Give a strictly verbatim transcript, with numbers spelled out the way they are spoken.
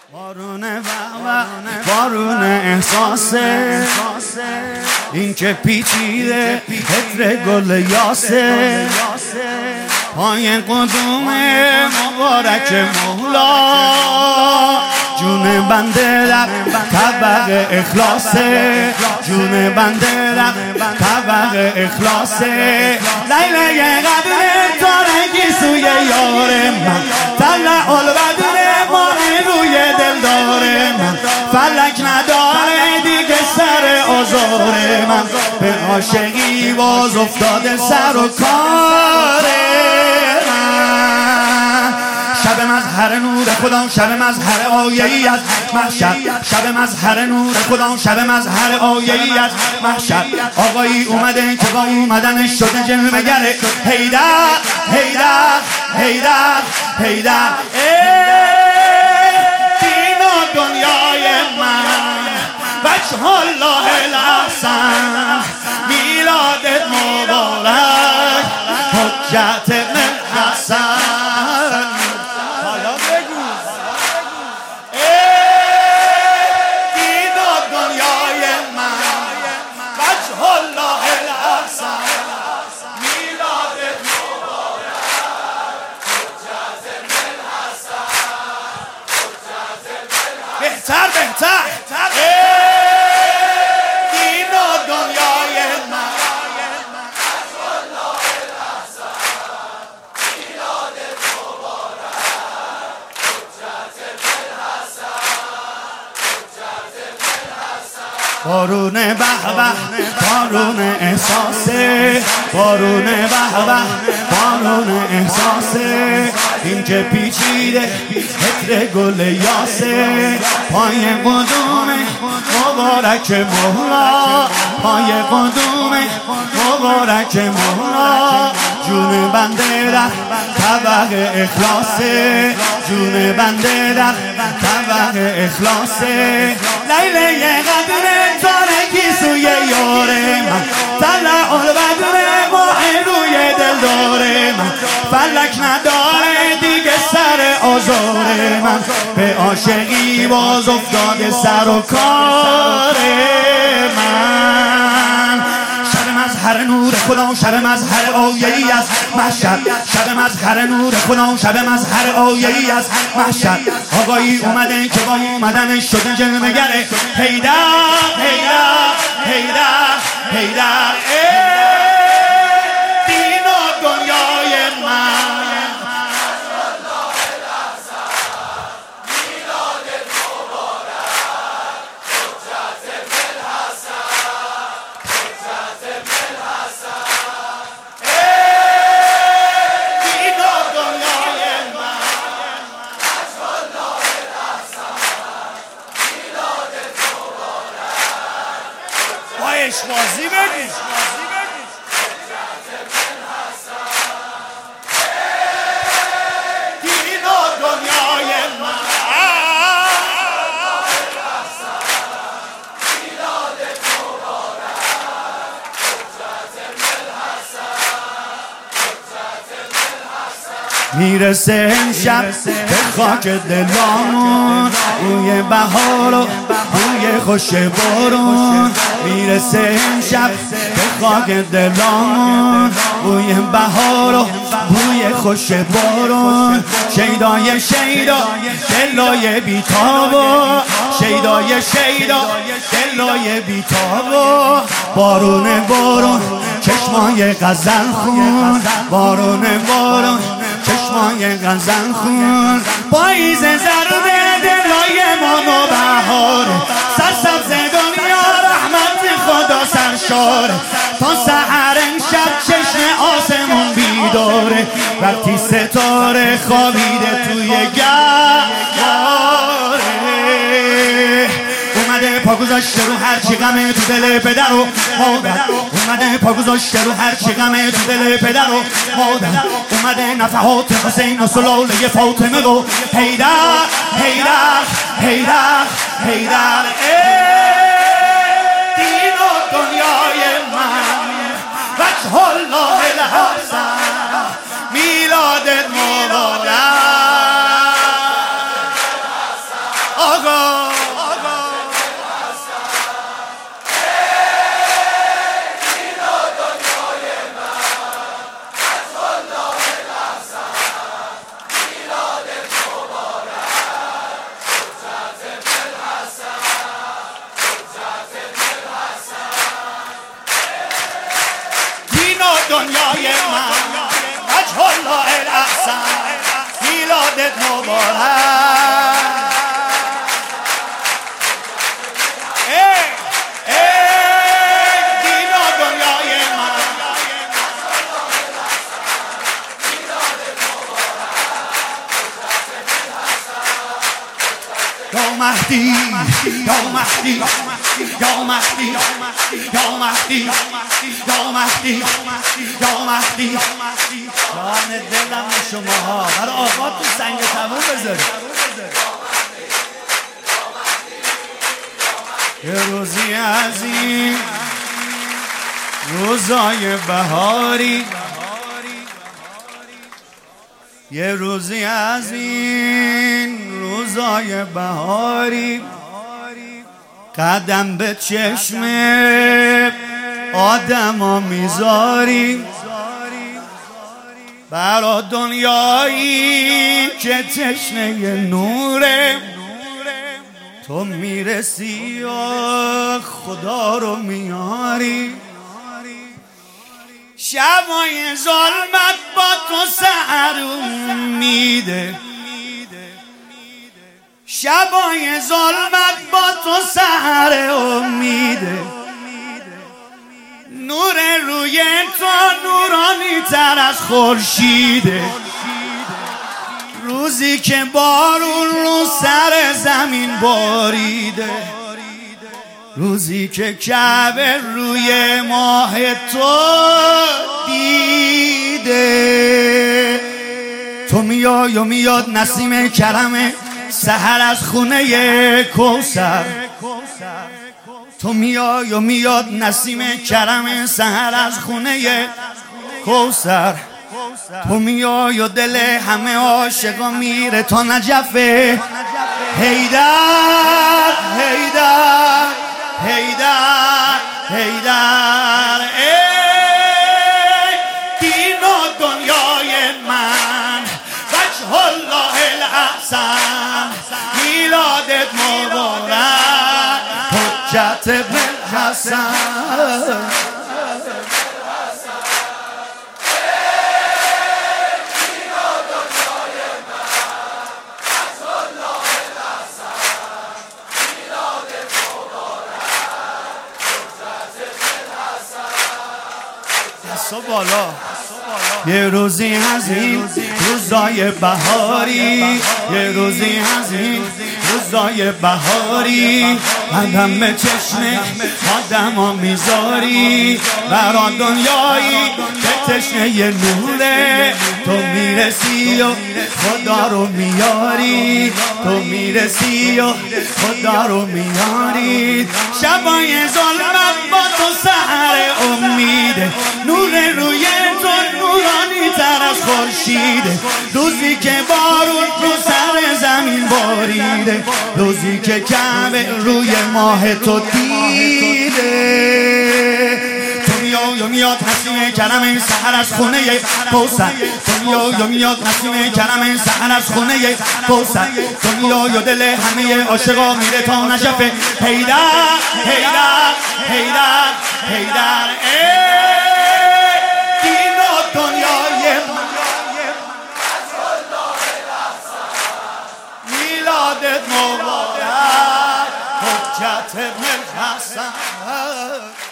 بارون و بارون احساسه این که پیچیده عطر گل یاسه پای قدوم مبارک مولا جون بنده در طبق اخلاصه جون بنده در طبق اخلاصه لیله قدر تارگی سوی یار من طلع البدر ماه روی دلدار من فلک نداره دیگه سر آزار من به عاشقی باز افتاده سر و کار من شب مظهر نور خدا شب مظهر آیه‌ای از محشر شب مظهر نور خدا شب مظهر آیه‌ای از محشر آقایی اومده که با اومدنش شده جلوه گره حیدر حیدر حیدر حیدر دین و دنیای من وجه الله الاحسن میلادت مبارک حجت ابن حسن حالا بگو دین و دنیای من وجه الله الاحسن میلادت مبارک حجت ابن حسن حجت ابن حسن بهتر بهتر دین و دنیای من بارون به به بارون احساسه بارون به به بارون احساسه این که پیچیده عطر گل یاسه پای قدوم مبارک مولا پای قدوم مبارک مولا جون بنده در طبق اخلاصه جون بنده در طبق اخلاصه لیله قدر تارگی سوی یار من طلع البدر ماه روی دلدار من فلک نداره دیگه سر آزار من به عاشقی باز افتاده سر و کار من شب مظهر نور خدا شب مظهر آیه‌ای از محشر شب مظهر نور خدا شب مظهر آیه‌ای از محشر آقایی اومده که با اومدنش شده جلوه گره حیدر حیدر حیدر حیدر دین و دنیای من میلادت مبارک حجت ابن حسن حجت ابن حسن دین و دنیای من وجه الله الاحسن میلادت مبارک با عشق‌بازی بگید دین و دنیای من میلادت مبارک حجت ابن حسن میرسه امشب به خاک دلامون روی بهار و روی خوش بارون میرسه امشب به خاک دلامون روی بهار و روی خوش بارون شیدای شیدا دلای بیتابو شیدای شیدا دلای بیتابو بارون بارون چشمای غزل خون بارون بارون چشمای غزل خون پاییز زرد دلای ما و بهاره سرسبز دنیا رحمت خدا سرشاره تا سحر امشب چشم آسمون بیداره وقتی ستاره خوابیده توی گهواره اومده پا گذاشته رو هر چی غمه تو دل پدر و مادر اومده پا گذاشته رو هر چی غمه تو دل پدر و مادر اومده نفحات حسین و سلاله فاطمه و حیدر حیدر حیدر حیدر دین و دنیای من وجه الله الاحسن میلادت مبارک آقا دنیای من وجه الله الاحسن میلادت مبارک ای ای دین و دنیای من یا مهدی یا مهدی یا مهدی یا مهدی یا مهدی یا مهدی جان دلم شماها برای آقا تو سنگ تموم بذاری یه روزی از این روزای بهاری یه روزی از این روزای بهاری قدم به چشم آدم ها میذاری برا دنیایی که تشنه نوره تو میرسی و خدا رو میاری شبای ظلمت با تو سحر میده شبای ظلمت با تو سحر امیده نور روی تو نورانی تر از خورشیده روزی که بارون رو سر زمین باریده روزی که کعبه روی ماه تو دیده تو میای و میاد نسیم کرم سحر از خونه کوثر تو میای و میاد نسیم کرم سحر از خونه کوثر تو میای و دل همه عاشقا میره تا نجف حیدر حیدر حیدر حیدر ای دین و دنیای من وجه الله الاحسن میلادت مبارک حجت ابن حسن دستا بالا یه روزی از این روزای بهاری یه روزی از این روزای بهاری قدم به چشم آدم ها میذاری برا دنیایی که تشنه یه نوره تو میرسی و خدا رو میاری تو میرسی و خدا رو میاری شبای ظلمت با تو سحر امیده نور روی تو نورانی تر از خورشیده روزی که بارون رو سر زمین باریده روزی که کعبه روی ماه تو دیده تو میای و میاد نسیم کرم سحر از خونه کوثر تو میای و میاد نسیم کرم سحر از خونه کوثر تو میای و دل همه عاشقا میره تا نجف حیدر حیدر حیدر حیدر میلادت مبارک حجت ابن حسن